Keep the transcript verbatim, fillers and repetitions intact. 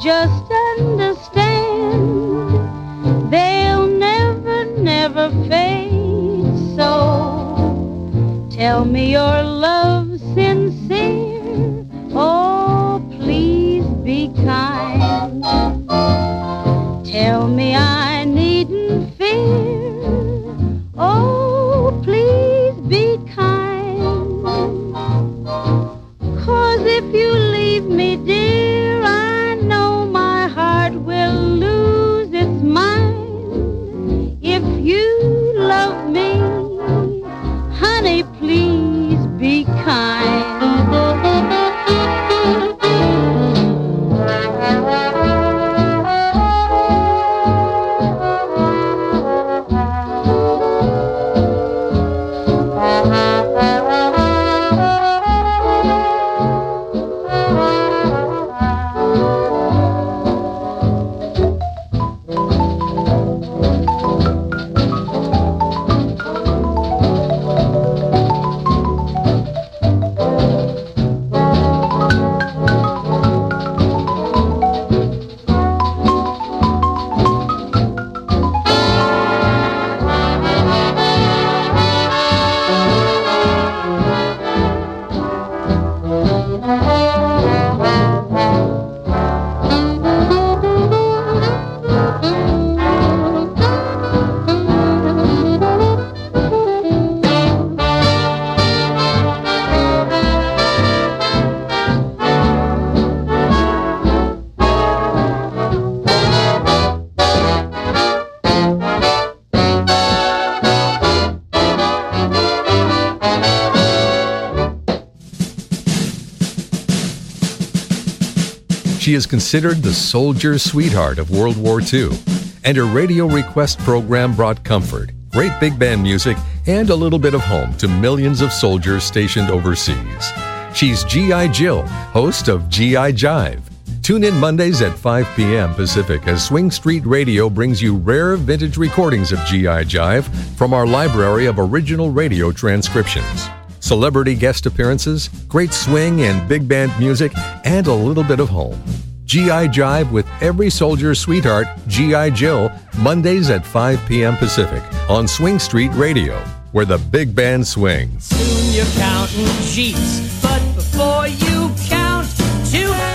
just understand they'll never, never fade. So tell me your love's sincere. Oh, please be kind. Tell me I needn't fear. Oh, please be kind. 'Cause if you leave me, dear, I know my heart will lose its mind. If you love me, honey, please be kind. She is considered the soldier sweetheart of World War Two, and her radio request program brought comfort, great big band music, and a little bit of home to millions of soldiers stationed overseas. She's G I. Jill, host of G I. Jive. Tune in Mondays at five p.m. Pacific as Swing Street Radio brings you rare vintage recordings of G I. Jive from our library of original radio transcriptions. Celebrity guest appearances, great swing and big band music, and a little bit of home. G I. Jive with every soldier's sweetheart, G I. Jill, Mondays at five p.m. Pacific on Swing Street Radio, where the big band swings. Soon you're counting sheets, but before you count to